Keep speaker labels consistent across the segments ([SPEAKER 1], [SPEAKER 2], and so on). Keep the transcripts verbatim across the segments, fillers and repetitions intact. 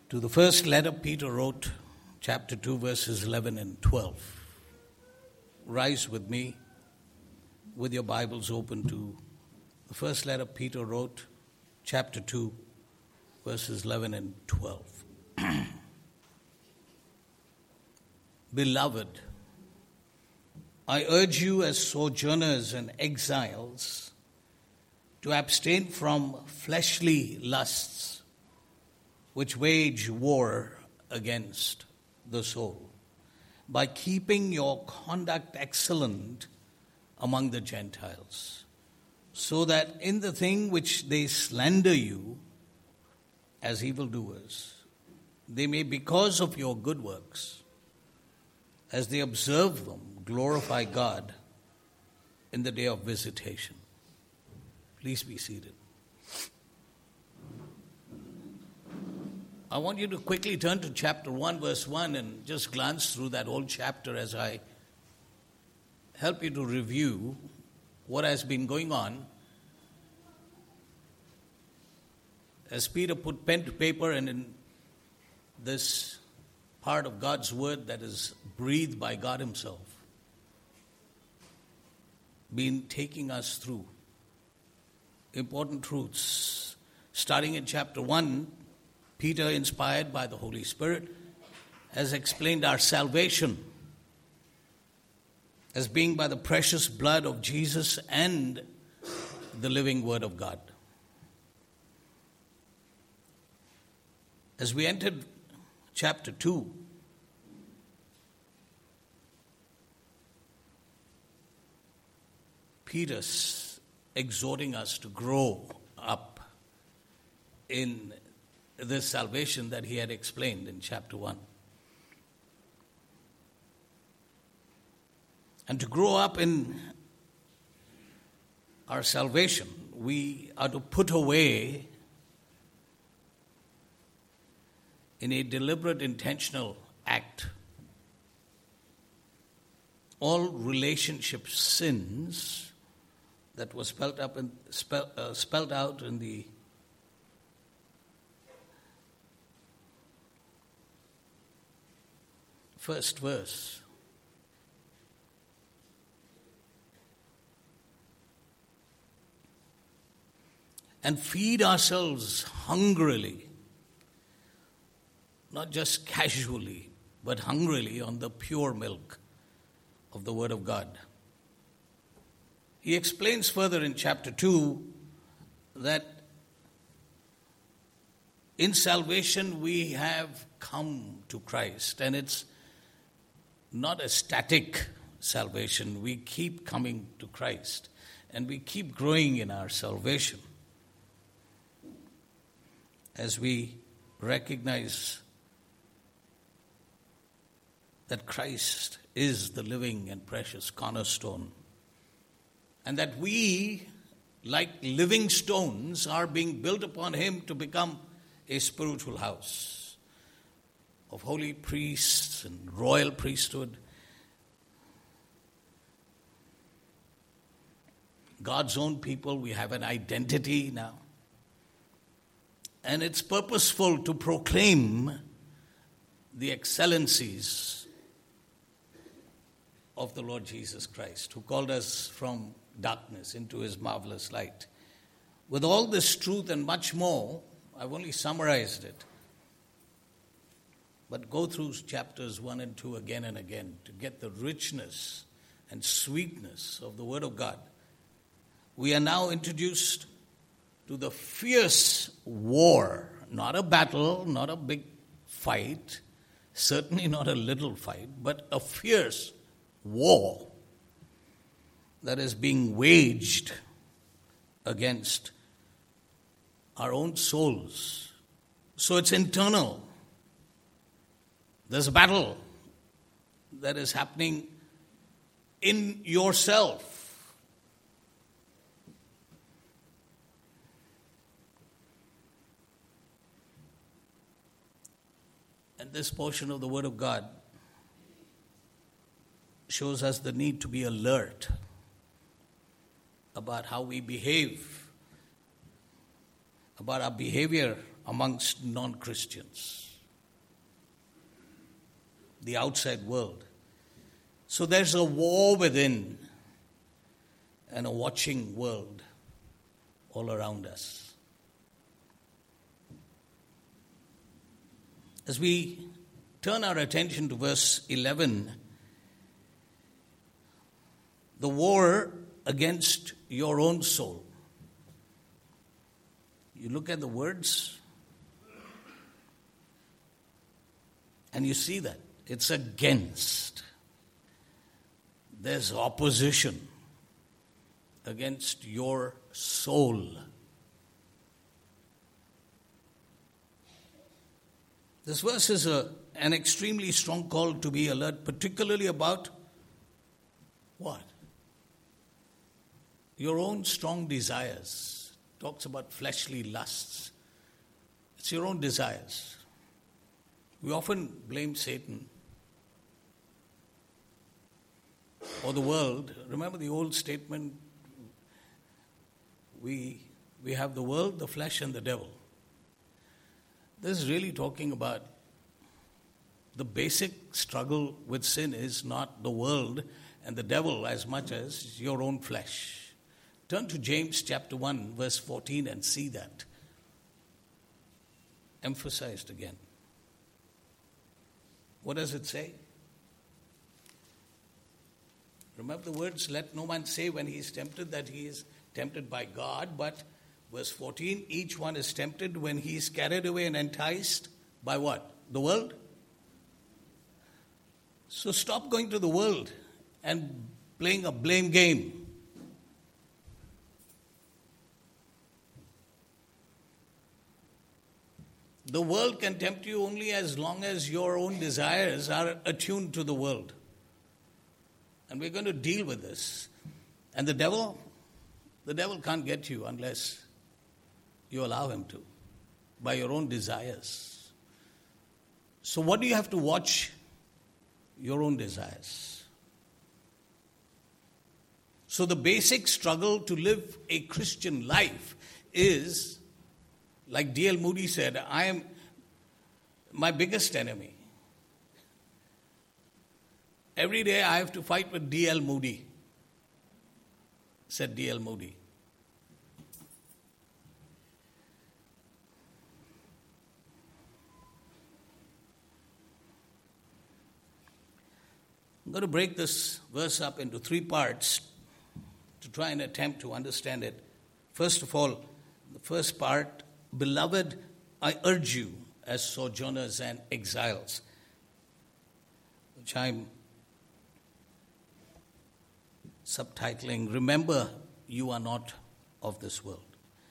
[SPEAKER 1] To the first letter Peter wrote, chapter two, verses eleven and twelve. Rise with me with your Bibles open to the first letter Peter wrote, chapter two, verses eleven and twelve. Beloved, I urge you as sojourners and exiles to abstain from fleshly lusts which wage war against the soul, by keeping your conduct excellent among the Gentiles, so that in the thing which they slander you as evildoers, they may, because of your good works, as they observe them, glorify God in the day of visitation. Please be seated. I want you to quickly turn to chapter one, verse one, and just glance through that whole chapter as I help you to review what has been going on. As Peter put pen to paper, and in this part of God's word that is breathed by God himself, been taking us through important truths. Starting in chapter one, Peter, inspired by the Holy Spirit, has explained our salvation as being by the precious blood of Jesus and the living word of God. As we entered chapter two, Peter's exhorting us to grow up in this salvation that he had explained in chapter one. And to grow up in our salvation, we are to put away in a deliberate, intentional act all relationship sins that was spelled up and spell, uh, spelled out in the first verse. And feed ourselves hungrily, not just casually, but hungrily on the pure milk of the Word of God. He explains further in chapter two that in salvation we have come to Christ, and it's not a static salvation. We keep coming to Christ, and we keep growing in our salvation as we recognize that Christ is the living and precious cornerstone, and that we, like living stones, are being built upon him to become a spiritual house of holy priests and royal priesthood, God's own people. We have an identity now. And it's purposeful to proclaim the excellencies of the Lord Jesus Christ, who called us from darkness into his marvelous light. With all this truth and much more, I've only summarized it. But go through chapters one and two again and again to get the richness and sweetness of the Word of God. We are now introduced to the fierce war, not a battle, not a big fight, certainly not a little fight, but a fierce war that is being waged against our own souls. So it's internal. There's a battle that is happening in yourself. And this portion of the Word of God shows us the need to be alert about how we behave, about our behavior amongst non-Christians. the outside world. So there's a war within and a watching world all around us. As we turn our attention to verse eleven, the war against your own soul. You look at the words and you see that it's against. There's opposition against your soul. This verse is a, an extremely strong call to be alert, particularly about what? Your own strong desires. Talks about fleshly lusts. It's your own desires. We often blame Satan or the world. Remember the old statement, we, we have the world, the flesh, and the devil. This is really talking about the basic struggle with sin is not the world and the devil as much as your own flesh. Turn to James chapter one, verse fourteen and see that. Emphasized again. What does it say? Remember the words, let no man say when he is tempted that he is tempted by God, but verse fourteen, each one is tempted when he is carried away and enticed by what? The world? So stop going to the world and playing a blame game. The world can tempt you only as long as your own desires are attuned to the world. And we're going to deal with this. And the devil, the devil can't get you unless you allow him to, by your own desires. So what do you have to watch? Your own desires. So the basic struggle to live a Christian life is, like D L Moody said, I am my biggest enemy. Every day I have to fight with D L Moody, said D L Moody. I'm going to break this verse up into three parts to try and attempt to understand it. First of all, the first part, beloved, I urge you as sojourners and exiles, which I'm subtitling, remember you are not of this world.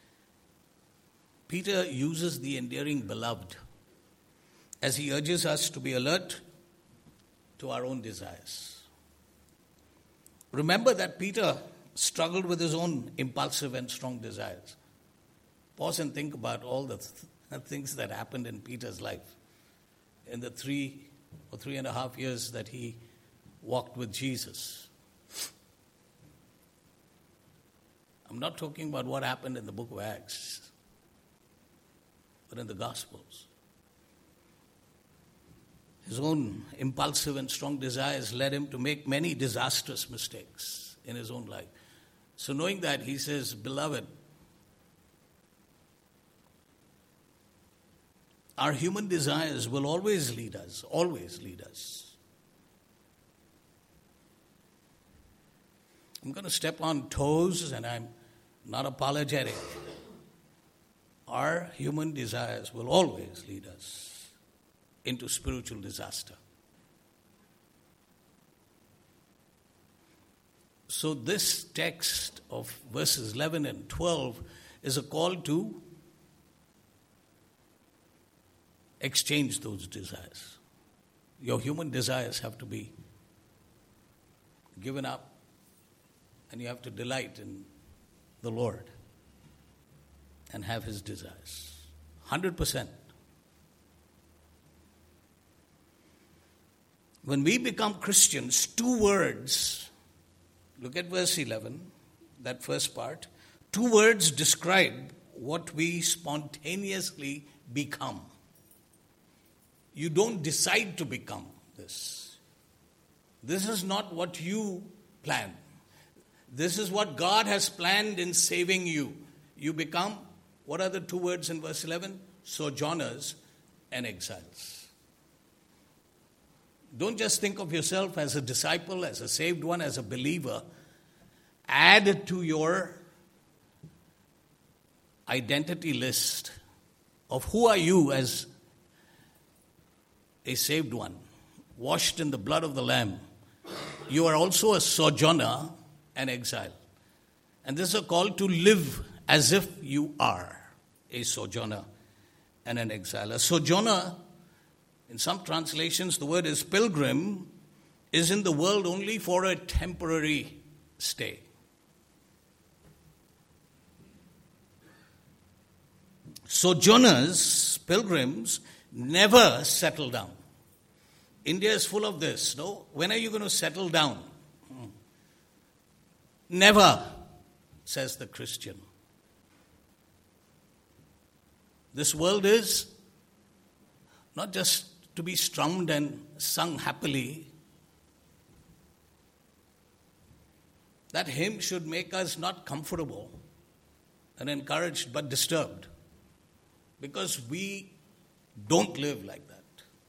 [SPEAKER 1] Peter uses the endearing beloved as he urges us to be alert to our own desires. Remember that Peter struggled with his own impulsive and strong desires. Pause and think about all the th- things that happened in Peter's life in the three or three and a half years that he walked with Jesus. I'm not talking about what happened in the book of Acts, but in the Gospels. His own impulsive and strong desires led him to make many disastrous mistakes in his own life. So knowing that, he says, beloved, our human desires will always lead us, always lead us. I'm going to step on toes, and I'm not apologetic. Our human desires will always lead us into spiritual disaster. So this text of verses eleven and twelve is a call to exchange those desires. Your human desires have to be given up, and you have to delight in the Lord and have His desires. one hundred percent. When we become Christians, two words, look at verse eleven, that first part, two words describe what we spontaneously become. You don't decide to become. this. This is not what you plan. This is what God has planned in saving you. You become, what are the two words in verse eleven? Sojourners and exiles. Don't just think of yourself as a disciple, as a saved one, as a believer. Add to your identity list of who are you as a saved one, washed in the blood of the Lamb. You are also a sojourner and exile. And this is a call to live as if you are a sojourner and an exile. A sojourner, in some translations, the word is pilgrim, is in the world only for a temporary stay. Sojourners, pilgrims, never settle down. India is full of this, no? When are you going to settle down? Never, says the Christian. This world is not just to be strummed and sung happily. That hymn should make us not comfortable and encouraged, but disturbed. Because we don't live like that.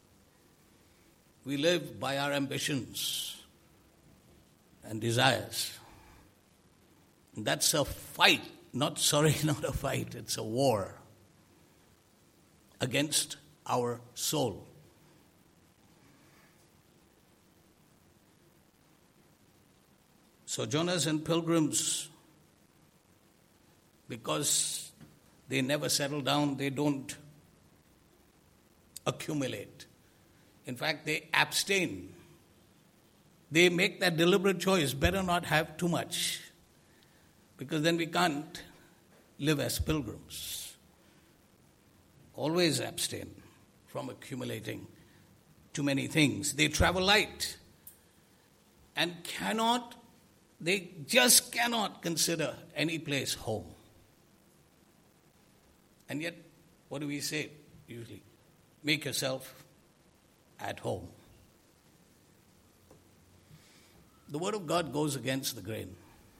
[SPEAKER 1] We live by our ambitions and desires. And that's a fight. Not, sorry, not a fight. It's a war against our soul. Sojourners and pilgrims, because they never settle down, they don't accumulate. In fact, they abstain. They make that deliberate choice, better not have too much, because then we can't live as pilgrims. Always abstain from accumulating too many things. They travel light and cannot, they just cannot consider any place home. And yet, what do we say usually? Make yourself at home. The Word of God goes against the grain.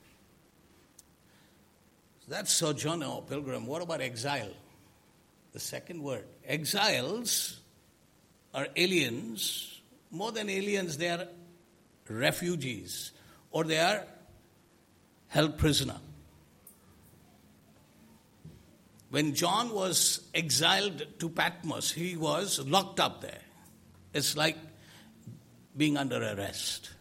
[SPEAKER 1] So that's sojourner or pilgrim. What about exile? The second word. Exiles are aliens. More than aliens, they are refugees. Or they are held prisoner. When John was exiled to Patmos, he was locked up there. It's like being under arrest.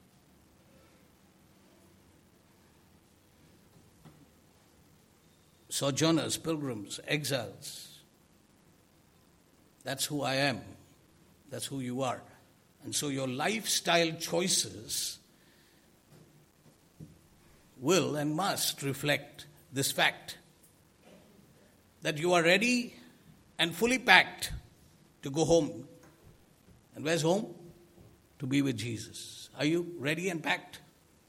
[SPEAKER 1] Sojourners, pilgrims, exiles. That's who I am. That's who you are. And so your lifestyle choices will and must reflect this fact, that you are ready and fully packed to go home. And where's home? To be with Jesus. Are you ready and packed?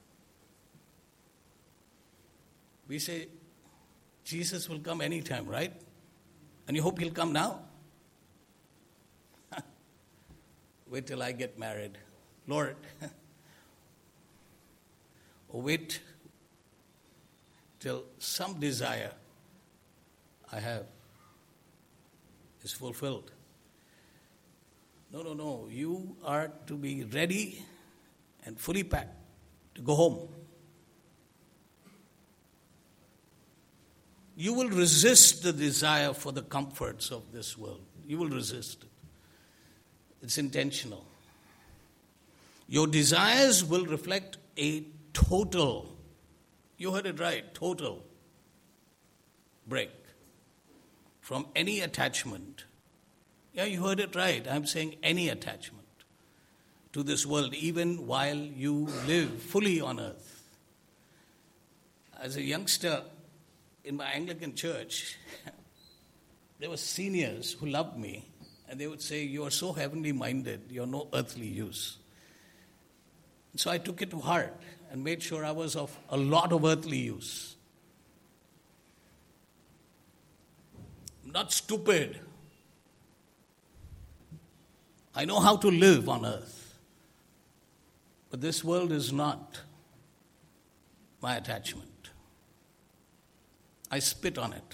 [SPEAKER 1] We say, Jesus will come anytime, right? And you hope he'll come now? Wait till I get married. Lord. Or wait till some desire I have is fulfilled. No, no, no. You are to be ready and fully packed to go home. You will resist the desire for the comforts of this world. You will resist it. It's intentional. Your desires will reflect a total, you heard it right, total break from any attachment. Yeah, you heard it right. I'm saying any attachment to this world, even while you live fully on earth. As a youngster in my Anglican church, there were seniors who loved me, and they would say, "You are so heavenly minded, you're no earthly use." And so I took it to heart and made sure I was of a lot of earthly use. I'm not stupid. I know how to live on earth. But this world is not my attachment. I spit on it.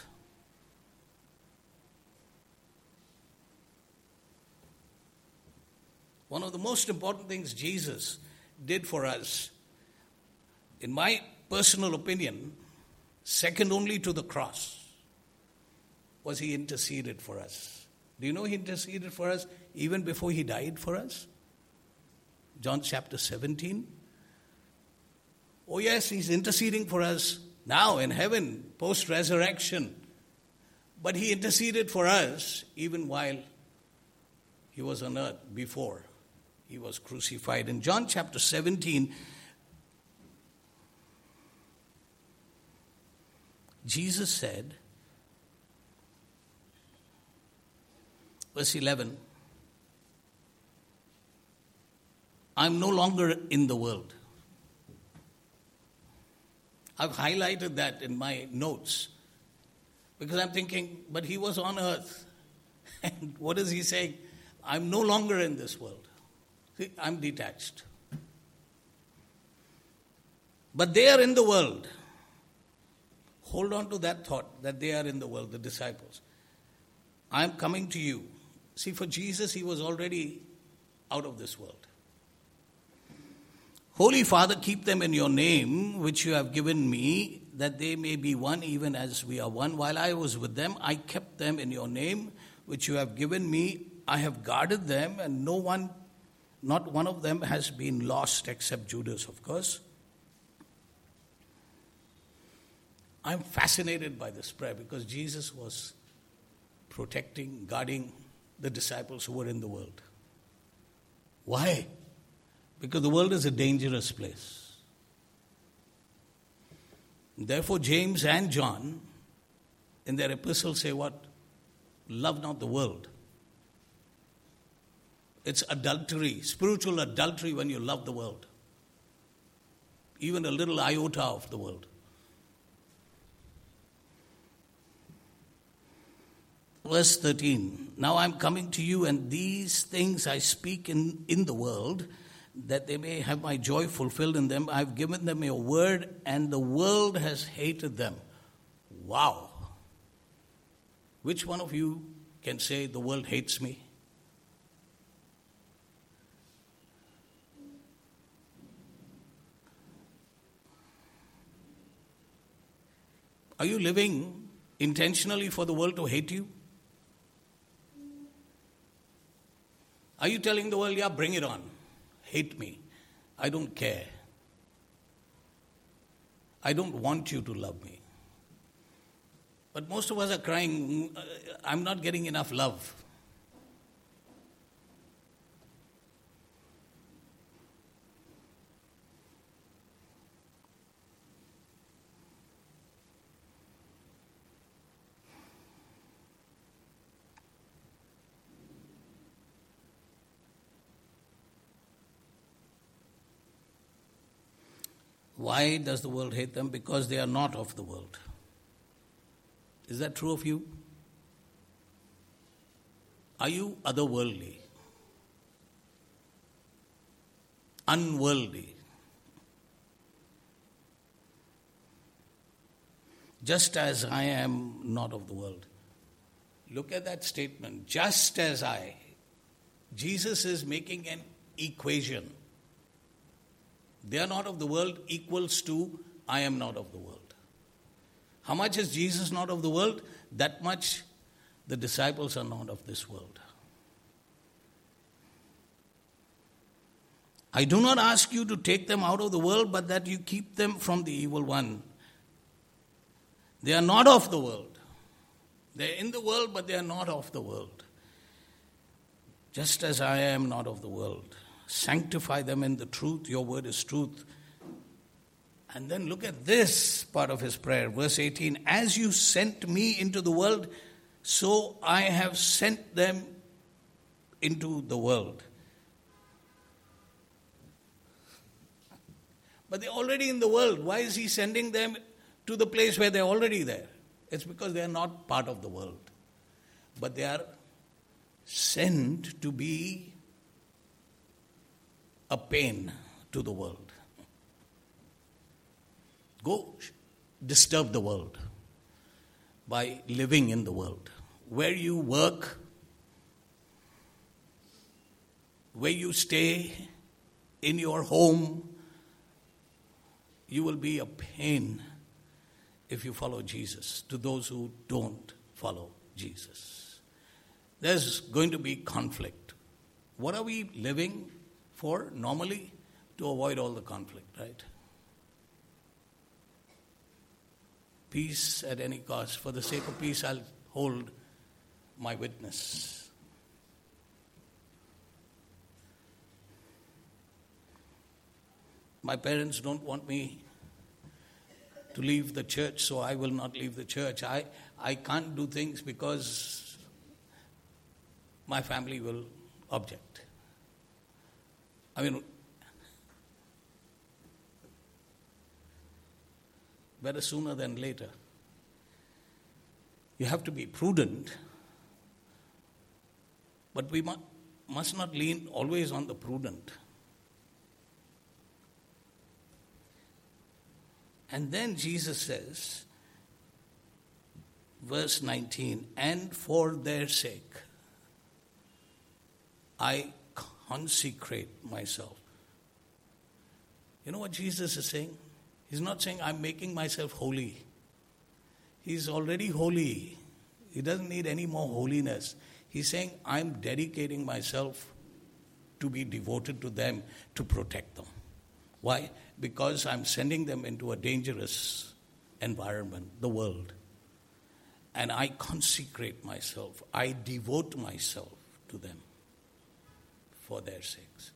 [SPEAKER 1] One of the most important things Jesus did for us, in my personal opinion, second only to the cross, was he interceded for us. Do you know he interceded for us even before he died for us? John chapter seventeen. Oh yes, he's interceding for us now in heaven, post-resurrection. But he interceded for us even while he was on earth, before he was crucified. In John chapter seventeen, Jesus said, verse eleven, I'm no longer in the world. I've highlighted that in my notes because I'm thinking, but he was on earth. And what is he saying? I'm no longer in this world. See, I'm detached. But they are in the world. Hold on to that thought that they are in the world, the disciples. I'm coming to you. See, for Jesus, he was already out of this world. Holy Father, keep them in your name, which you have given me, that they may be one even as we are one. While I was with them, I kept them in your name, which you have given me. I have guarded them, and no one, not one of them has been lost except Judas, of course. I'm fascinated by this prayer because Jesus was protecting, guarding the disciples who were in the world. Why? Because the world is a dangerous place. Therefore, James and John, in their epistles, say what? Love not the world. It's adultery, spiritual adultery when you love the world. Even a little iota of the world. Verse thirteen, now I'm coming to you, and these things I speak in, in the world, that they may have my joy fulfilled in them. I've given them your word, and the world has hated them. Wow. Which one of you can say the world hates me? Are you living intentionally for the world to hate you? Are you telling the world, yeah, bring it on. Hate me. I don't care. I don't want you to love me. But most of us are crying, I'm not getting enough love. Why does the world hate them? Because they are not of the world. Is that true of you? Are you otherworldly? Unworldly? Just as I am not of the world. Look at that statement. Just as I. Jesus is making an equation. They are not of the world equals to I am not of the world. How much is Jesus not of the world? That much the disciples are not of this world. I do not ask you to take them out of the world, but that you keep them from the evil one. They are not of the world. They are in the world, but they are not of the world. Just as I am not of the world. Sanctify them in the truth. Your word is truth. And then look at this part of his prayer. Verse eighteen. As you sent me into the world, so I have sent them into the world. But they're already in the world. Why is he sending them to the place where they're already there? It's because they are not part of the world. But they are sent to be a pain to the world. Go disturb the world by living in the world. Where you work, where you stay, in your home, you will be a pain if you follow Jesus to those who don't follow Jesus. There's going to be conflict. What are we living for normally? To avoid all the conflict, right? Peace at any cost. For the sake of peace, I'll hold my witness. My parents don't want me to leave the church, so I will not leave the church. I, I can't do things because my family will object. I mean, better sooner than later. You have to be prudent, but we mu- must not lean always on the prudent. And then Jesus says, verse nineteen, and for their sake, I consecrate myself. You know what Jesus is saying? He's not saying I'm making myself holy. He's already holy. He doesn't need any more holiness. He's saying I'm dedicating myself to be devoted to them, to protect them. Why? Because I'm sending them into a dangerous environment, the world. And I consecrate myself. I devote myself to them for their sakes.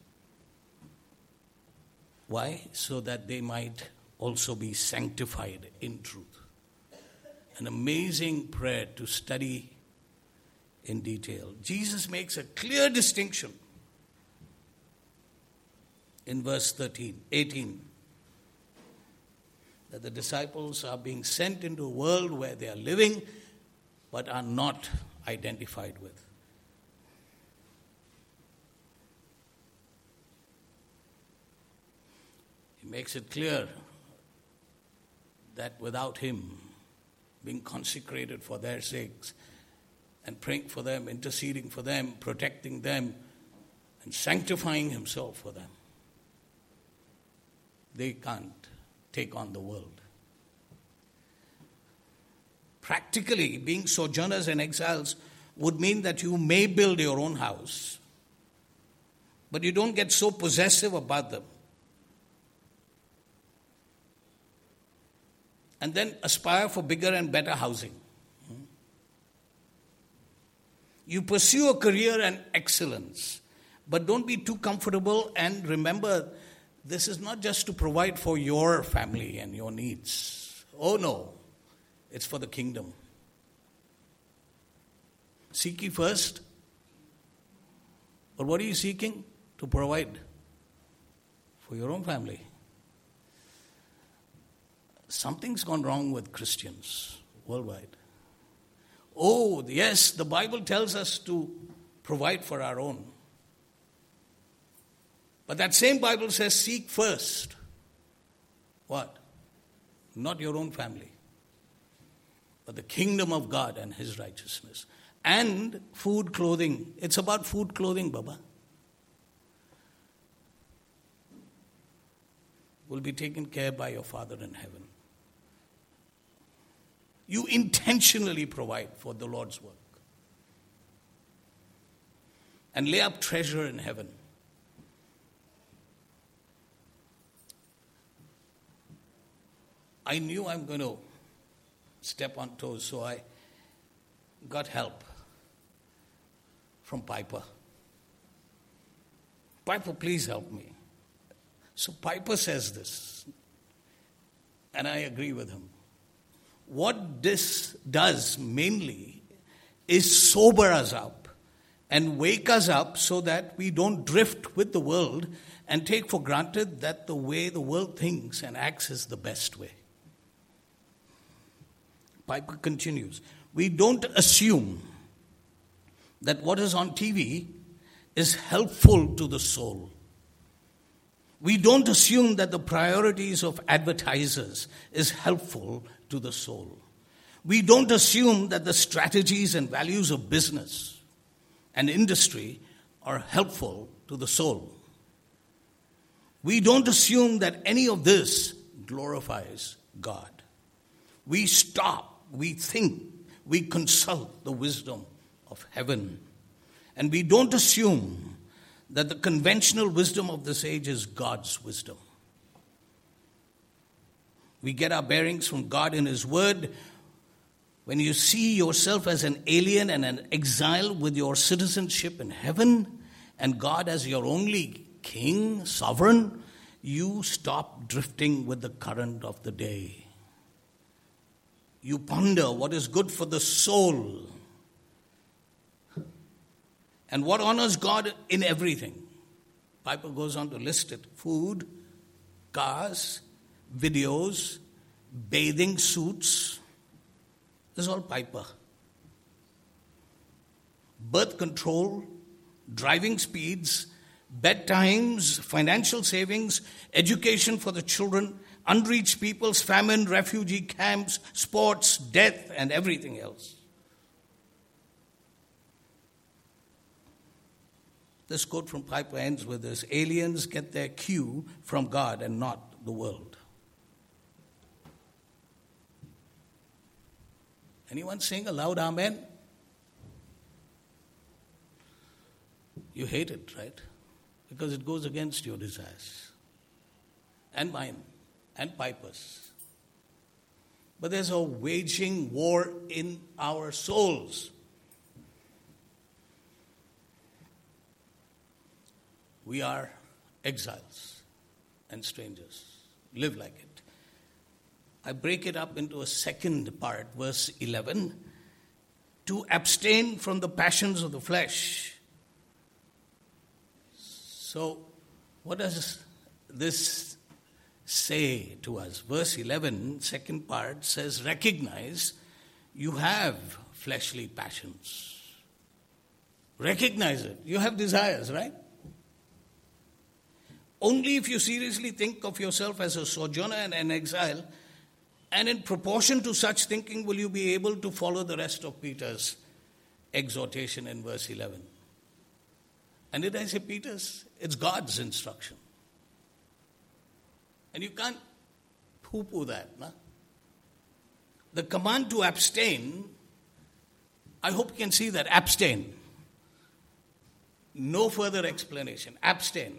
[SPEAKER 1] Why? So that they might also be sanctified in truth. An amazing prayer to study in detail. Jesus makes a clear distinction in verse thirteen, eighteen, that the disciples are being sent into a world where they are living but are not identified with. He makes it clear that without him being consecrated for their sakes and praying for them, interceding for them, protecting them, and sanctifying himself for them, they can't take on the world. Practically, being sojourners and exiles would mean that you may build your own house, but you don't get so possessive about them. And then aspire for bigger and better housing. You pursue a career and excellence, but don't be too comfortable, and remember, this is not just to provide for your family and your needs. Oh no, it's for the kingdom. Seek ye first. But what are you seeking? To provide for your own family. Something's gone wrong with Christians worldwide. Oh, yes, the Bible tells us to provide for our own. But that same Bible says, seek first. What? Not your own family, but the kingdom of God and his righteousness. And food, clothing. It's about food, clothing, Baba. Will be taken care by your Father in heaven. You intentionally provide for the Lord's work. And lay up treasure in heaven. I knew I'm going to step on toes, so I got help from Piper. Piper, please help me. So Piper says this, and I agree with him. What this does mainly is sober us up and wake us up so that we don't drift with the world and take for granted that the way the world thinks and acts is the best way. Piper continues, we don't assume that what is on T V is helpful to the soul. We don't assume that the priorities of advertisers is helpful to the soul. We don't assume that the strategies and values of business and industry are helpful to the soul. We don't assume that any of this glorifies God. We stop, we think, we consult the wisdom of heaven. And we don't assume that the conventional wisdom of this age is God's wisdom. We get our bearings from God in His Word. When you see yourself as an alien and an exile with your citizenship in heaven and God as your only king, sovereign, you stop drifting with the current of the day. You ponder what is good for the soul and what honors God in everything. Piper goes on to list it. Food, cars, videos, bathing suits. This is all Piper. Birth control, driving speeds, bedtimes, financial savings, education for the children, unreached peoples, famine, refugee camps, sports, death, and everything else. This quote from Piper ends with this: aliens get their cue from God and not the world. Anyone saying a loud amen? You hate it, right? Because it goes against your desires. And mine. And Piper's. But there's a waging war in our souls. We are exiles and strangers. Live like it. I break it up into a second part, verse eleven. To abstain from the passions of the flesh. So, what does this say to us? Verse eleven, second part, says, recognize you have fleshly passions. Recognize it. You have desires, right? Only if you seriously think of yourself as a sojourner and an exile, and in proportion to such thinking will you be able to follow the rest of Peter's exhortation in verse eleven. And did I say Peter's? It's God's instruction. And you can't poo-poo that. No? The command to abstain, I hope you can see that. Abstain. No further explanation. Abstain.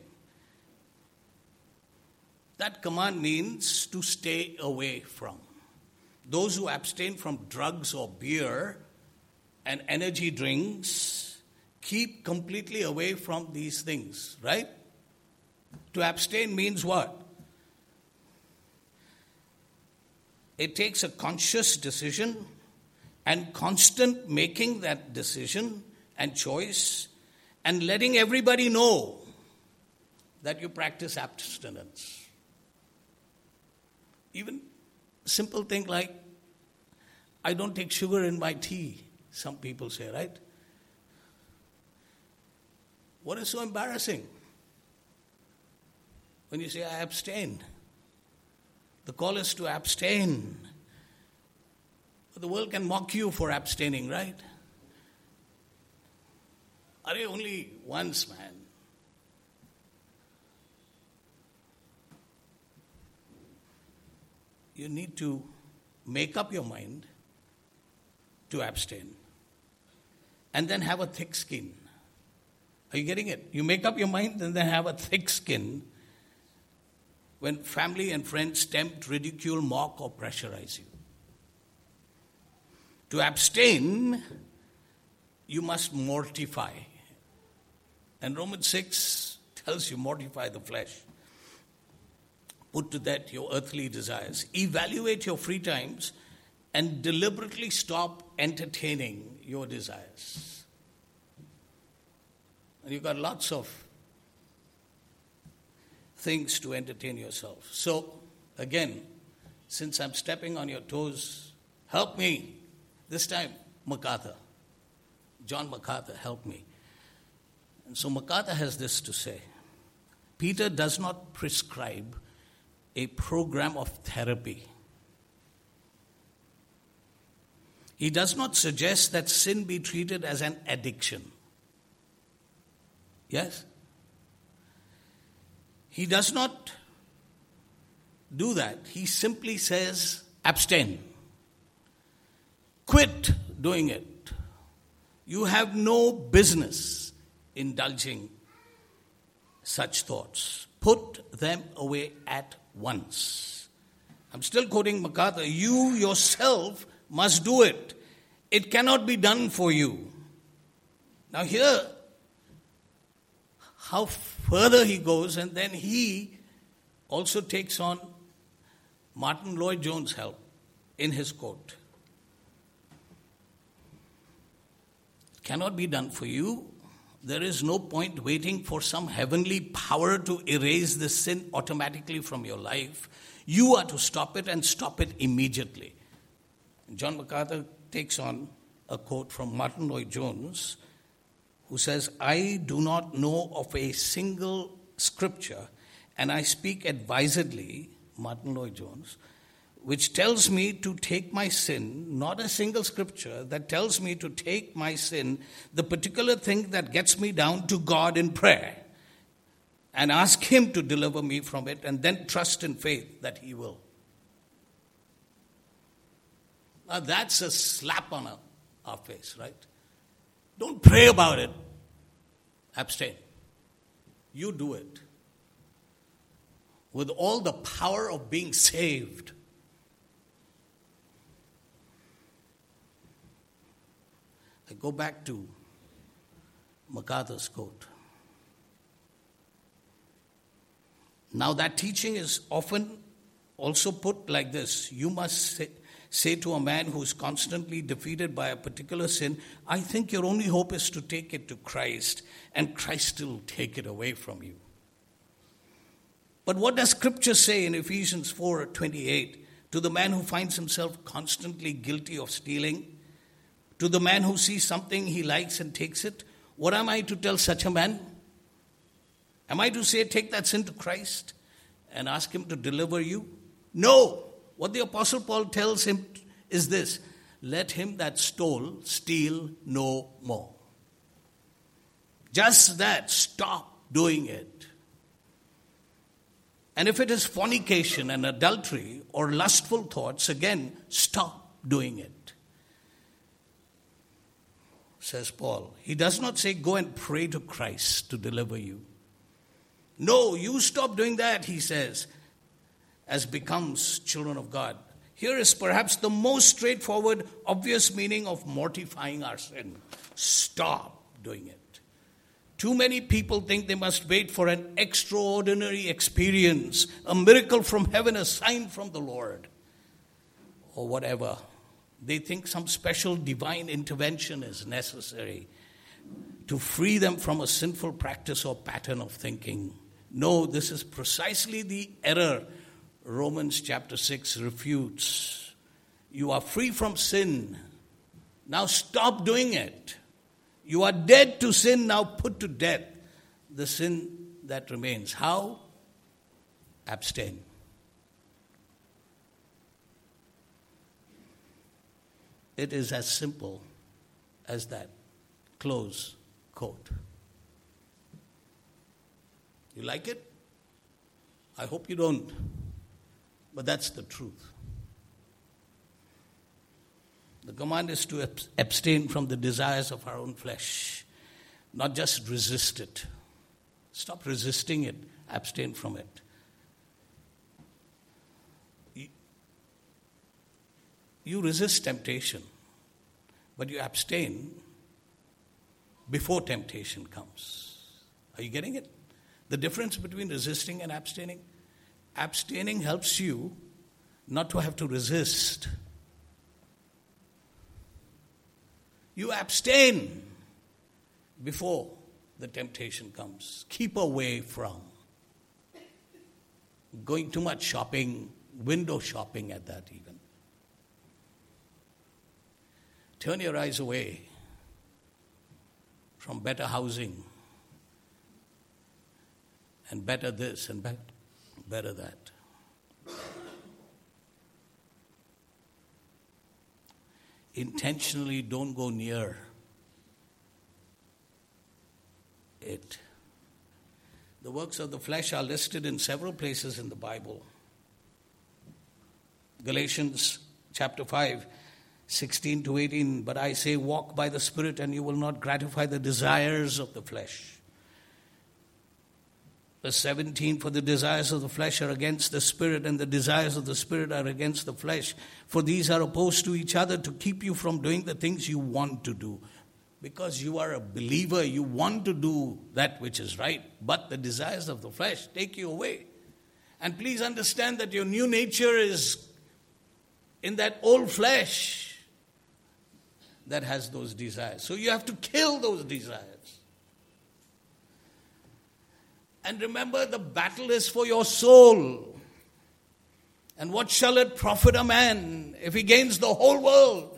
[SPEAKER 1] That command means to stay away from. Those who abstain from drugs or beer and energy drinks keep completely away from these things, right? To abstain means what? It takes a conscious decision and constant making that decision and choice and letting everybody know that you practice abstinence. Even simple thing like, I don't take sugar in my tea, some people say, right? What is so embarrassing? When you say, I abstain. The call is to abstain. But the world can mock you for abstaining, right? Are you only once, man? You need to make up your mind to abstain. And then have a thick skin. Are you getting it? You make up your mind and then have a thick skin when family and friends tempt, ridicule, mock, or pressurize you. To abstain, you must mortify. And Romans six tells you mortify the flesh. Put to death your earthly desires. Evaluate your free times and deliberately stop entertaining your desires. And you've got lots of things to entertain yourself. So, again, since I'm stepping on your toes, help me. This time, MacArthur. John MacArthur, help me. And so MacArthur has this to say. Peter does not prescribe a program of therapy. He does not suggest that sin be treated as an addiction. Yes? He does not do that. He simply says, abstain. Quit doing it. You have no business indulging such thoughts. Put them away at once. I'm still quoting MacArthur. You yourself must do it. It cannot be done for you. Now here, how further he goes, and then he also takes on Martin Lloyd-Jones' help in his quote. It cannot be done for you. There is no point waiting for some heavenly power to erase the sin automatically from your life. You are to stop it and stop it immediately. John MacArthur takes on a quote from Martin Lloyd-Jones, who says, I do not know of a single scripture, and I speak advisedly, Martin Lloyd-Jones, which tells me to take my sin, not a single scripture that tells me to take my sin, the particular thing that gets me down to God in prayer, and ask Him to deliver me from it, and then trust in faith that He will. Now that's a slap on our, our face, right? Don't pray about it. Abstain. You do it. With all the power of being saved. I go back to MacArthur's quote. Now that teaching is often also put like this. You must say, say to a man who is constantly defeated by a particular sin, I think your only hope is to take it to Christ, and Christ will take it away from you. But what does Scripture say in Ephesians four twenty-eight to the man who finds himself constantly guilty of stealing? To the man who sees something he likes and takes it? What am I to tell such a man? Am I to say, take that sin to Christ and ask Him to deliver you? No. What the Apostle Paul tells him is this: let him that stole steal no more. Just that, stop doing it. And if it is fornication and adultery or lustful thoughts, again, stop doing it. Says Paul. He does not say, go and pray to Christ to deliver you. No, you stop doing that, he says, as becomes children of God. Here is perhaps the most straightforward, obvious meaning of mortifying our sin. Stop doing it. Too many people think they must wait for an extraordinary experience, a miracle from heaven, a sign from the Lord, or whatever. They think some special divine intervention is necessary to free them from a sinful practice or pattern of thinking. No, this is precisely the error Romans chapter six refutes. You are free from sin. Now stop doing it. You are dead to sin. Now put to death the sin that remains. How? Abstain. It is as simple as that. Close quote. You like it? I hope you don't. But that's the truth. The command is to abstain from the desires of our own flesh, not just resist it. Stop resisting it. Abstain from it. You, you resist temptation, but you abstain before temptation comes. Are you getting it? The difference between resisting and abstaining? Abstaining helps you not to have to resist. You abstain before the temptation comes. Keep away from going too much shopping, window shopping at that even. Turn your eyes away from better housing and better this and better, better that. Intentionally don't go near it. The works of the flesh are listed in several places in the Bible. Galatians chapter five, sixteen to eighteen, but I say walk by the Spirit and you will not gratify the desires of the flesh. Verse seventeen, for the desires of the flesh are against the Spirit and the desires of the Spirit are against the flesh. For these are opposed to each other to keep you from doing the things you want to do. Because you are a believer, you want to do that which is right, but the desires of the flesh take you away. And please understand that your new nature is in that old flesh that has those desires. So you have to kill those desires. And remember, the battle is for your soul. And what shall it profit a man if he gains the whole world?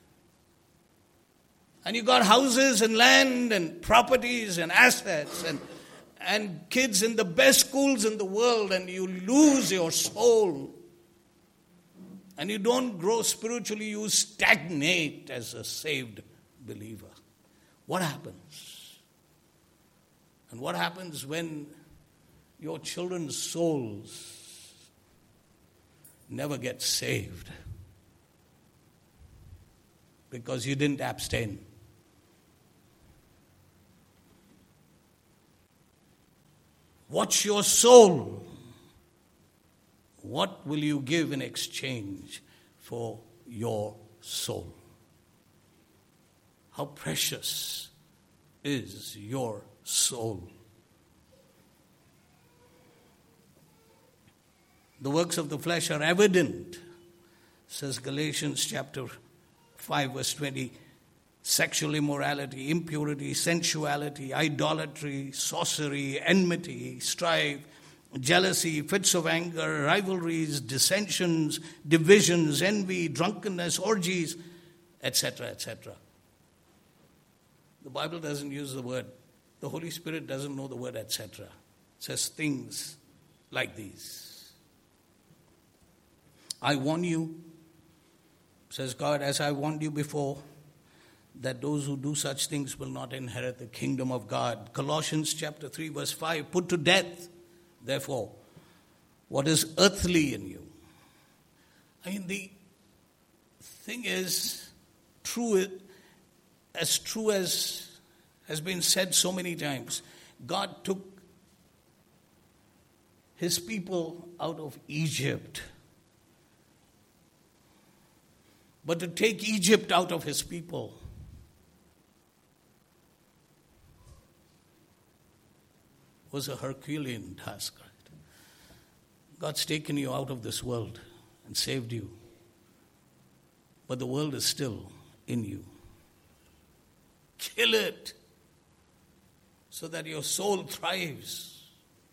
[SPEAKER 1] And you got houses and land and properties and assets and, and kids in the best schools in the world, and you lose your soul. And you don't grow spiritually, you stagnate as a saved believer. What happens? And what happens when your children's souls never get saved? Because you didn't abstain. Watch your soul. What will you give in exchange for your soul? How precious is your soul? The works of the flesh are evident, says Galatians chapter five verse twenty. Sexual immorality, impurity, sensuality, idolatry, sorcery, enmity, strife, jealousy, fits of anger, rivalries, dissensions, divisions, envy, drunkenness, orgies, et cetera, et cetera. The Bible doesn't use the word. The Holy Spirit doesn't know the word et cetera. It says things like these. I warn you, says God, as I warned you before, that those who do such things will not inherit the kingdom of God. Colossians chapter three verse five, put to death, therefore, what is earthly in you. I mean, the thing is, true, as true as has been said so many times, God took his people out of Egypt. But to take Egypt out of his people was a Herculean task, right? God's taken you out of this world and saved you. But the world is still in you. Kill it so that your soul thrives.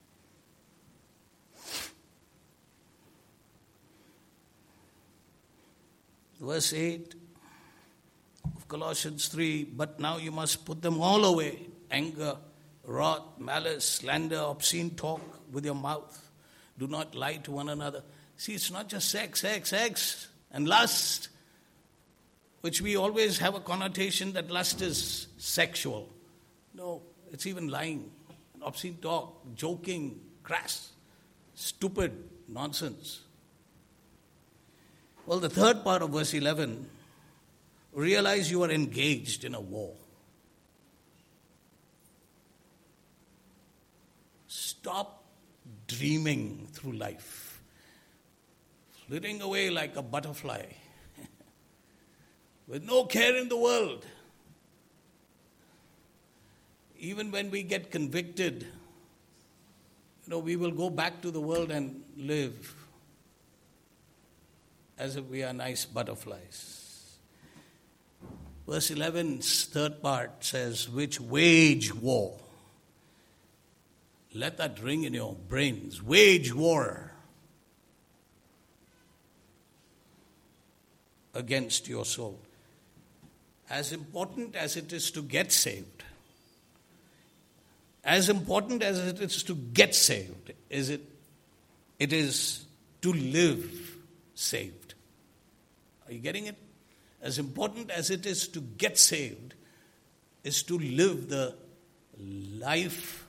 [SPEAKER 1] Verse eight of Colossians three, but now you must put them all away. Anger, wrath, malice, slander, obscene talk with your mouth. Do not lie to one another. See, it's not just sex, sex, sex, and lust, which we always have a connotation that lust is sexual. No, it's even lying, obscene talk, joking, crass, stupid nonsense. Well, the third part of verse eleven, realize you are engaged in a war. Stop dreaming through life, flitting away like a butterfly, with no care in the world. Even when we get convicted, you know, we will go back to the world and live as if we are nice butterflies. Verse eleven's third part says, which wage war. Let that ring in your brains. Wage war against your soul. As important as it is to get saved, As important as it is to get saved, is it? It is to live saved. Are you getting it? As important as it is to get saved, is to live the life,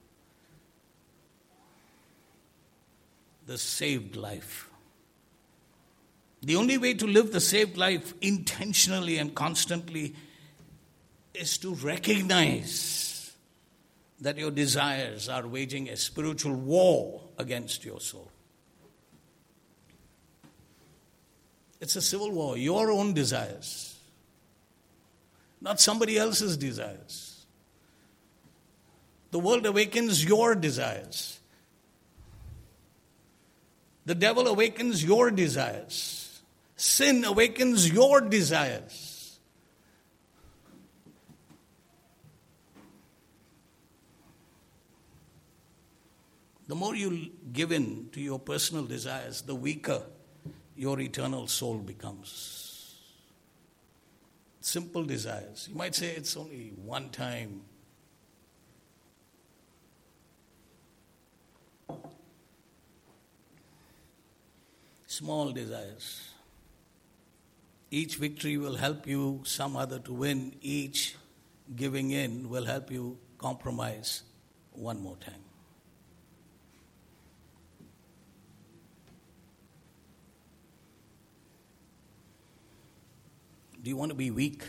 [SPEAKER 1] the saved life. The only way to live the saved life intentionally and constantly is to recognize that your desires are waging a spiritual war against your soul. It's a civil war, your own desires, not somebody else's desires. The world awakens your desires. The devil awakens your desires. Sin awakens your desires. The more you give in to your personal desires, the weaker your eternal soul becomes. Simple desires. You might say it's only one time. Small desires. Each victory will help you some other to win. Each giving in will help you compromise one more time. Do you want to be weak?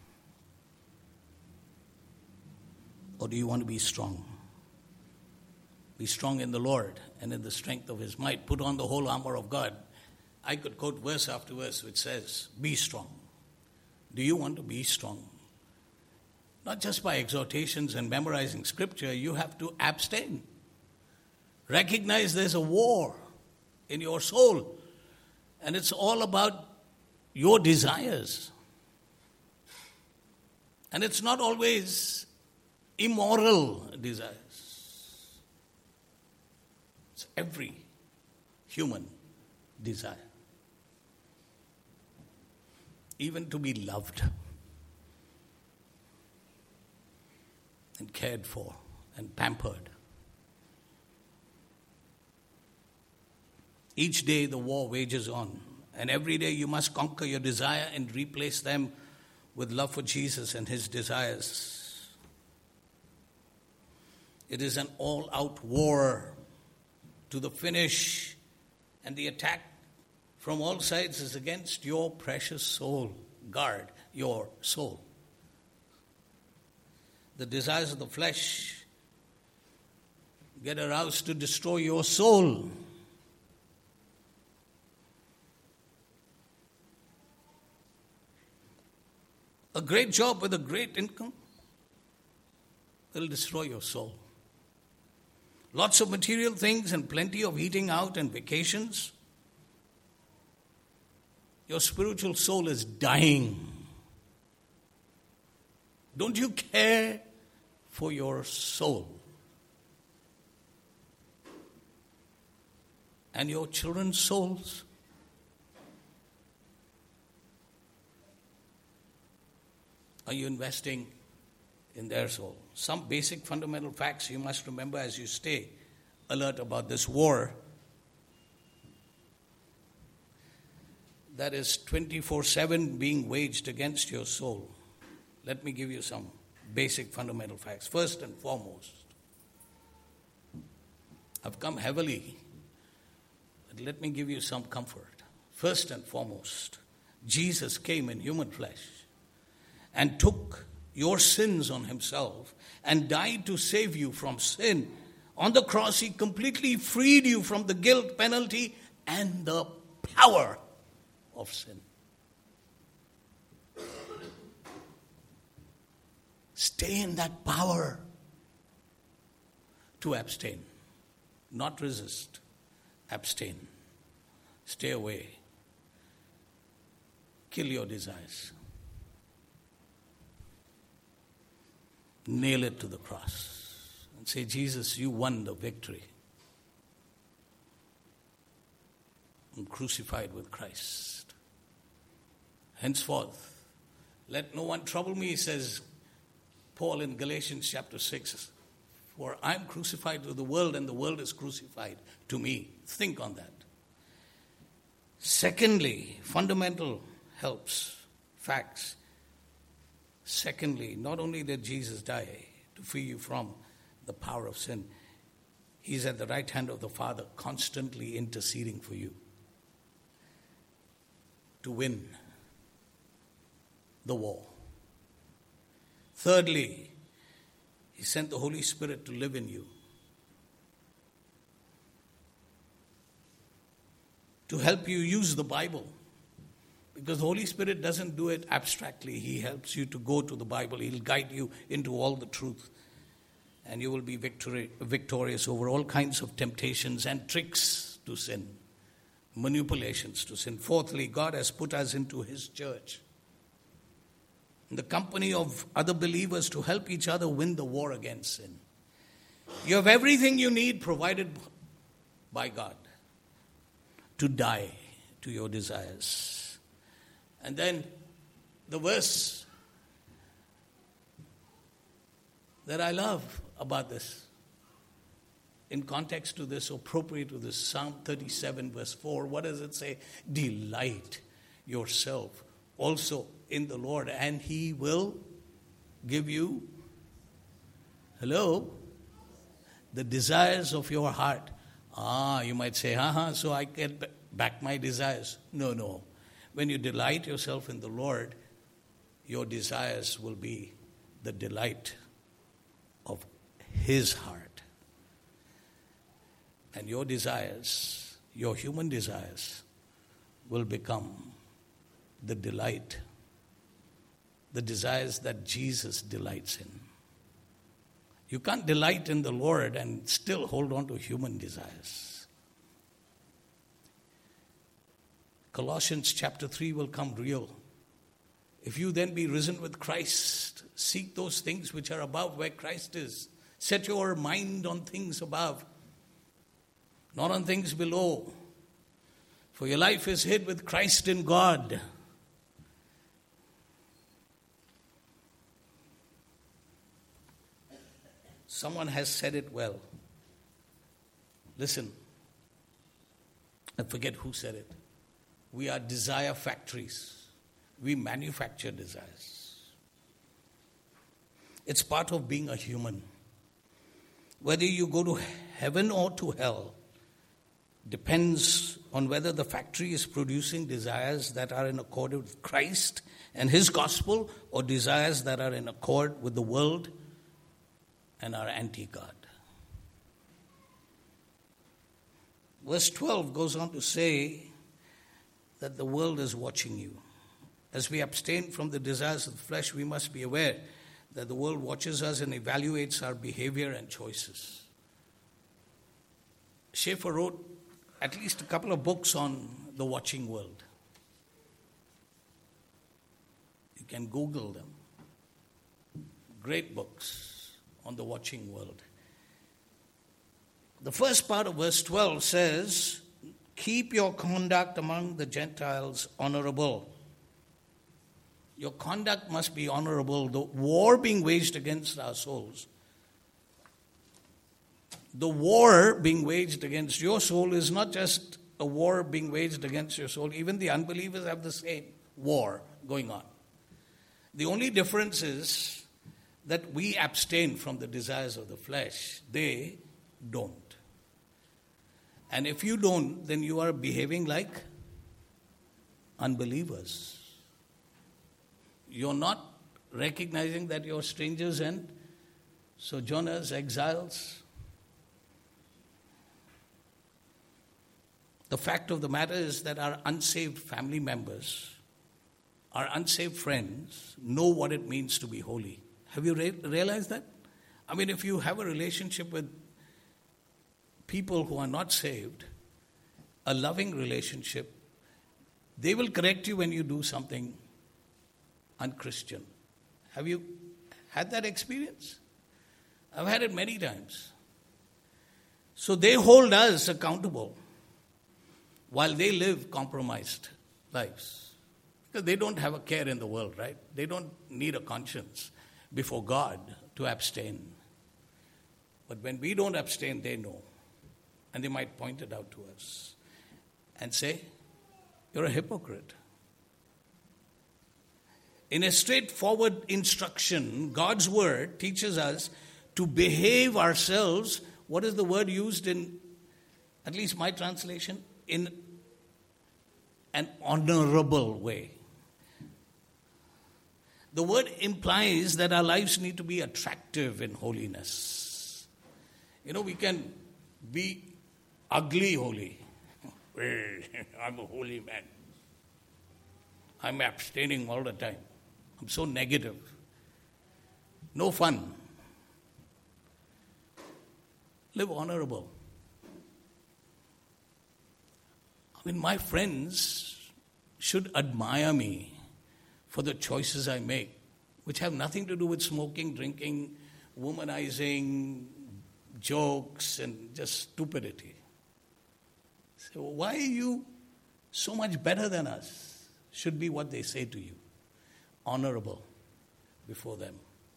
[SPEAKER 1] Or do you want to be strong? Be strong in the Lord and in the strength of His might. Put on the whole armor of God. I could quote verse after verse which says, be strong. Do you want to be strong? Not just by exhortations and memorizing scripture, you have to abstain. Recognize there's a war in your soul. And it's all about your desires. And it's not always immoral desires. It's every human desire. Even to be loved and cared for and pampered. Each day the war wages on, and every day you must conquer your desire and replace them with love for Jesus and His desires. It is an all-out war to the finish, and the attack from all sides is against your precious soul. Guard your soul. The desires of the flesh get aroused to destroy your soul. A great job with a great income will destroy your soul. Lots of material things and plenty of eating out and vacations. Your spiritual soul is dying. Don't you care for your soul? And your children's souls? Are you investing in their soul? Some basic fundamental facts you must remember as you stay alert about this war that is twenty-four seven being waged against your soul. Let me give you some basic fundamental facts. First and foremost, I've come heavily, but let me give you some comfort. First and foremost, Jesus came in human flesh and took your sins on Himself and died to save you from sin. On the cross, He completely freed you from the guilt, penalty, and the power of sin. Stay in that power to abstain. Not resist. Abstain. Stay away. Kill your desires. Nail it to the cross and say, Jesus, you won the victory. I'm crucified with Christ. Henceforth, let no one trouble me, says Paul in Galatians chapter six. For I am crucified to the world and the world is crucified to me. Think on that. Secondly, fundamental helps, facts. Secondly, not only did Jesus die to free you from the power of sin, he's at the right hand of the Father, constantly interceding for you to win the war. Thirdly, he sent the Holy Spirit to live in you, to help you use the Bible. Because the Holy Spirit doesn't do it abstractly. He helps you to go to the Bible. He'll guide you into all the truth. And you will be victori- victorious over all kinds of temptations and tricks to sin, manipulations to sin. Fourthly, God has put us into his church, in the company of other believers, to help each other win the war against sin. You have everything you need provided by God to die to your desires. And then the verse that I love about this, in context to this, appropriate to this, Psalm thirty-seven verse four, what does it say? Delight yourself also in the Lord, and he will give you, hello, the desires of your heart. Ah, you might say, haha, so I get back my desires. No, no. When you delight yourself in the Lord, your desires will be the delight of his heart. And your desires, your human desires, will become the delight, the desires that Jesus delights in. You can't delight in the Lord and still hold on to human desires. Colossians chapter three will come real. If you then be risen with Christ, seek those things which are above where Christ is. Set your mind on things above, not on things below. For your life is hid with Christ in God. Someone has said it well. Listen, I forget who said it. We are desire factories. We manufacture desires. It's part of being a human. Whether you go to heaven or to hell depends on whether the factory is producing desires that are in accord with Christ and his gospel, or desires that are in accord with the world and are anti-God. Verse twelve goes on to say that the world is watching you. As we abstain from the desires of the flesh, we must be aware that the world watches us and evaluates our behavior and choices. Schaeffer wrote at least a couple of books on the watching world. You can Google them. Great books on the watching world. The first part of verse twelve says, keep your conduct among the Gentiles honorable. Your conduct must be honorable. The war being waged against our souls, the war being waged against your soul is not just a war being waged against your soul. Even the unbelievers have the same war going on. The only difference is that we abstain from the desires of the flesh. They don't. And if you don't, then you are behaving like unbelievers. You're not recognizing that you're strangers and sojourners, exiles. The fact of the matter is that our unsaved family members, our unsaved friends, know what it means to be holy. Have you re- realized that? I mean, if you have a relationship with people who are not saved, a loving relationship, they will correct you when you do something unchristian. Have you had that experience? I've had it many times. So they hold us accountable while they live compromised lives. Because they don't have a care in the world, right? They don't need a conscience before God to abstain. But when we don't abstain, they know. And they might point it out to us and say, you're a hypocrite. In a straightforward instruction, God's word teaches us to behave ourselves. What is the word used in, at least my translation? In an honorable way. The word implies that our lives need to be attractive in holiness. You know, we can be ugly holy. I'm a holy man. I'm abstaining all the time. I'm so negative. No fun. Live honorable. I mean, my friends should admire me for the choices I make, which have nothing to do with smoking, drinking, womanizing, jokes, and just stupidity. So why are you so much better than us? Should be what they say to you. Honorable before them.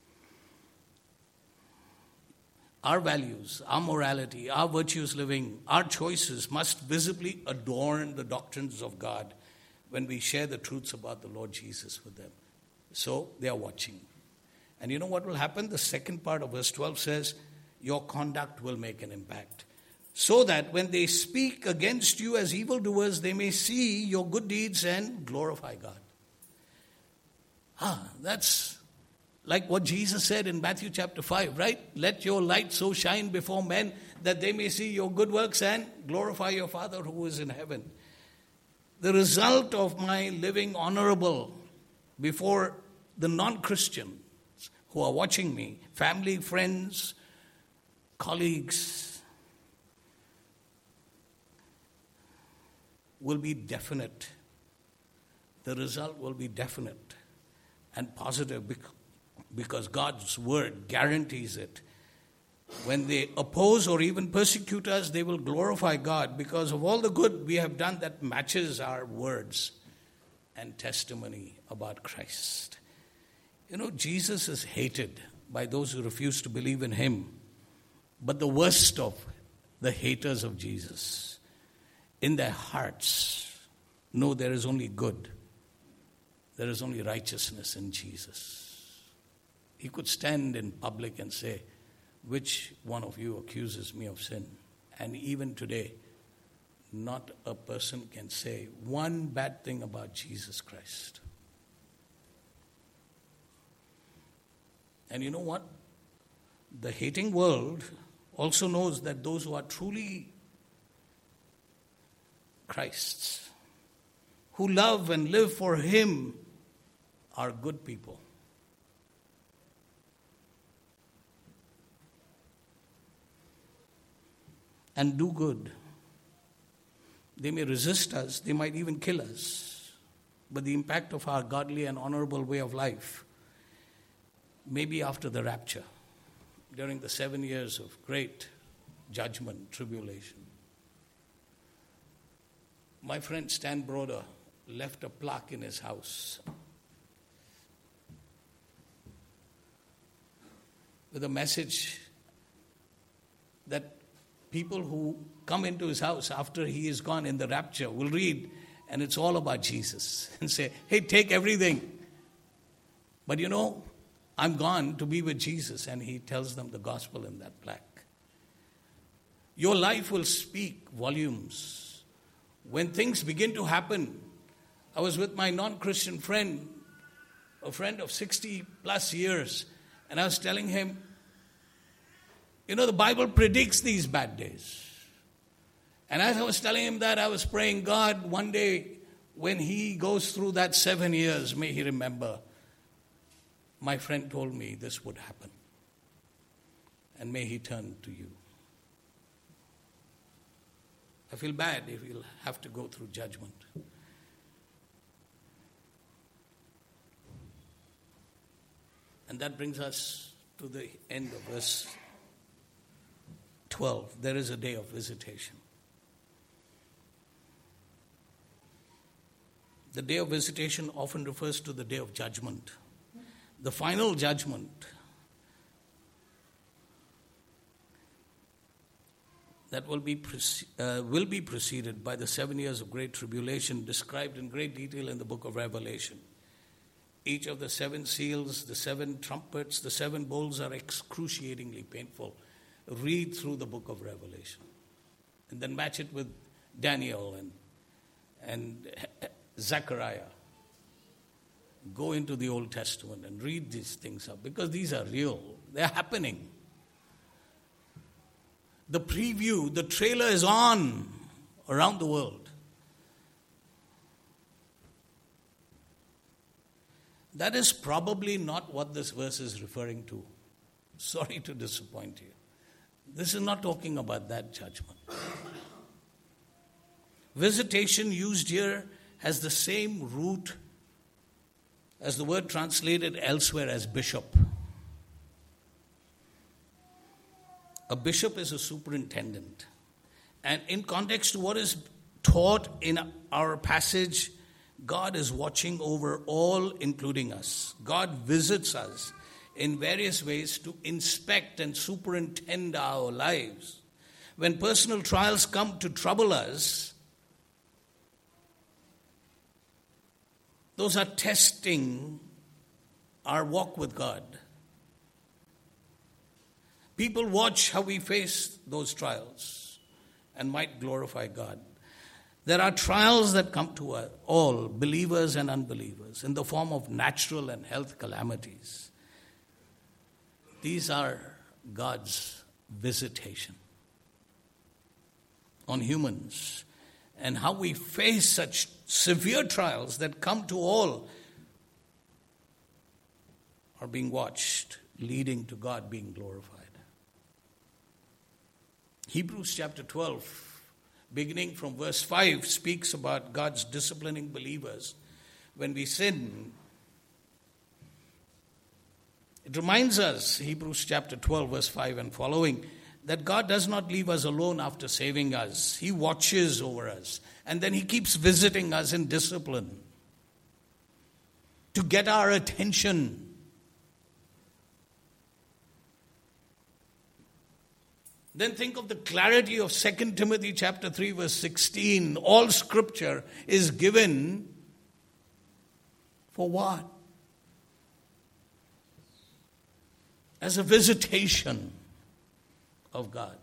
[SPEAKER 1] Our values, our morality, our virtuous living, our choices must visibly adorn the doctrines of God when we share the truths about the Lord Jesus with them. So they are watching. And you know what will happen? The second part of verse twelve says, your conduct will make an impact. So that when they speak against you as evildoers, they may see your good deeds and glorify God. Ah, that's like what Jesus said in Matthew chapter five, right? Let your light so shine before men that they may see your good works and glorify your Father who is in heaven. The result of my living honorable before the non-Christians who are watching me, family, friends, colleagues, will be definite. The result will be definite and positive because God's word guarantees it. When they oppose or even persecute us, they will glorify God because of all the good we have done that matches our words and testimony about Christ. You know, Jesus is hated by those who refuse to believe in him. But the worst of the haters of Jesus, in their hearts, know there is only good. There is only righteousness in Jesus. He could stand in public and say, which one of you accuses me of sin? And even today, not a person can say one bad thing about Jesus Christ. And you know what? The hating world also knows that those who are truly Christ's, who love and live for him, are good people. And do good. They may resist us, they might even kill us. But the impact of our godly and honorable way of life may be after the rapture, during the seven years of great judgment, tribulation. My friend Stan Broder left a plaque in his house with a message that people who come into his house after he is gone in the rapture will read, and it's all about Jesus, and say, hey, take everything. But you know, I'm gone to be with Jesus, and he tells them the gospel in that plaque. Your life will speak volumes. When things begin to happen, I was with my non-Christian friend, a friend of sixty plus years, and I was telling him, you know, the Bible predicts these bad days. And as I was telling him that, I was praying, God, one day when he goes through that seven years, may he remember, my friend told me this would happen. And may he turn to you. I feel bad if he'll have to go through judgment. And that brings us to the end of verse twelve. There is a day of visitation. The day of visitation often refers to the day of judgment. The final judgment that will be uh, will be preceded by the seven years of great tribulation described in great detail in the book of Revelation. Each of the seven seals, the seven trumpets, the seven bowls are excruciatingly painful. Read through the book of Revelation and then match it with Daniel and, and Zechariah. Go into the Old Testament and read these things up because these are real. They're happening. The preview, the trailer is on around the world. That is probably not what this verse is referring to. Sorry to disappoint you. This is not talking about that judgment. Visitation used here has the same root as the word translated elsewhere as bishop. A bishop is a superintendent. And in context to what is taught in our passage, God is watching over all, including us. God visits us in various ways to inspect and superintend our lives. When personal trials come to trouble us, those are testing our walk with God. People watch how we face those trials and might glorify God. There are trials that come to us, all, believers and unbelievers, in the form of natural and health calamities. These are God's visitation on humans. And how we face such severe trials that come to all are being watched, leading to God being glorified. Hebrews chapter twelve, beginning from verse five, speaks about God's disciplining believers when we sin. It reminds us, Hebrews chapter twelve, verse five and following, that God does not leave us alone after saving us. He watches over us. And then he keeps visiting us in discipline to get our attention. Then think of the clarity of Second Timothy chapter three, verse sixteen. All scripture is given for what? As a visitation of God,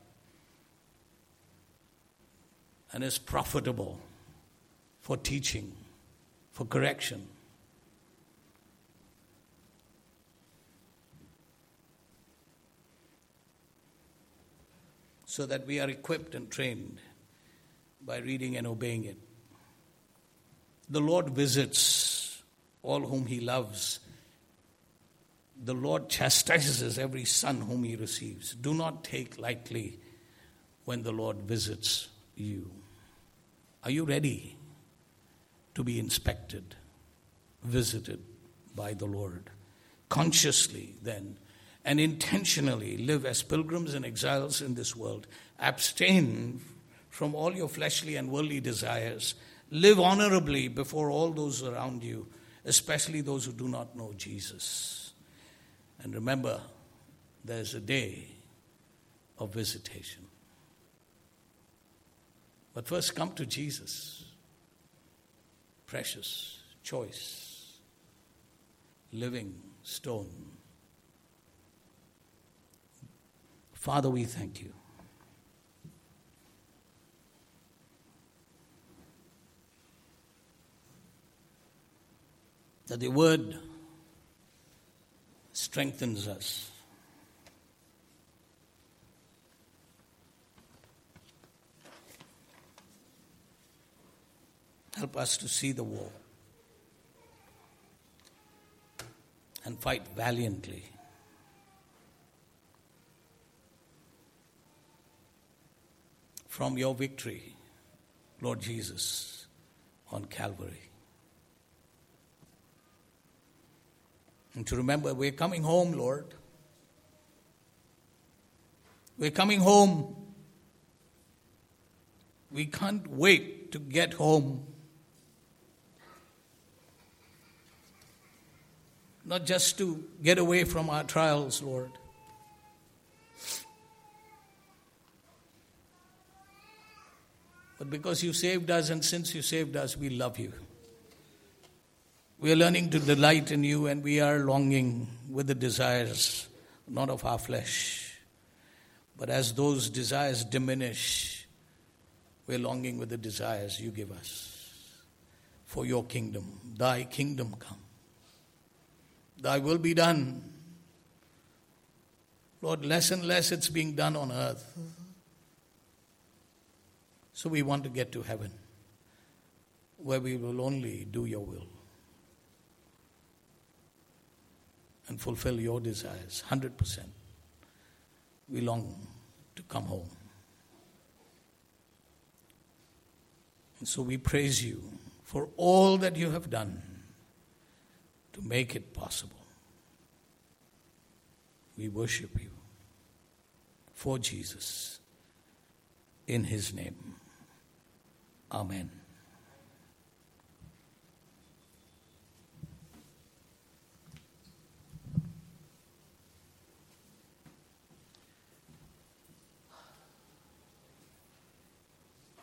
[SPEAKER 1] and is profitable for teaching, for correction. So that we are equipped and trained by reading and obeying it. The Lord visits all whom he loves. The Lord chastises every son whom he receives. Do not take lightly when the Lord visits you. Are you ready to be inspected, visited by the Lord? Consciously, then, and intentionally live as pilgrims and exiles in this world. Abstain from all your fleshly and worldly desires. Live honorably before all those around you, especially those who do not know Jesus. And remember, there's a day of visitation. But first, come to Jesus. Precious, choice, living stone. Father, we thank you. That the word strengthens us. Help us to see the war and fight valiantly. From your victory, Lord Jesus, on Calvary. And to remember, we're coming home, Lord. We're coming home. We can't wait to get home. Not just to get away from our trials, Lord. But because you saved us, and since you saved us, we love you. We are learning to delight in you, and we are longing with the desires, not of our flesh. But as those desires diminish, we are longing with the desires you give us for your kingdom. Thy kingdom come. Thy will be done. Lord, less and less it's being done on earth. So we want to get to heaven, where we will only do your will and fulfill your desires, one hundred percent. We long to come home. And so we praise you for all that you have done to make it possible. We worship you for Jesus. In his name. Amen.